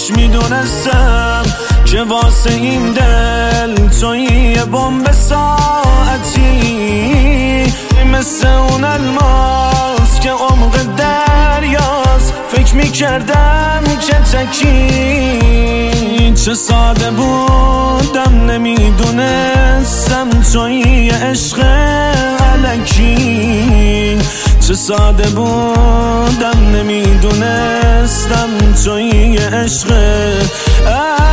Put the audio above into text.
کاش میدونستم که واسه این دل توی یه بمب ساعتی، مثل اون الماس که عمق دریاست. فکر میکردم که تکی، چه ساده بودم نمیدونستم توی یه عشق الکی. چه ساده بودم نمیدونستم توی یه عشق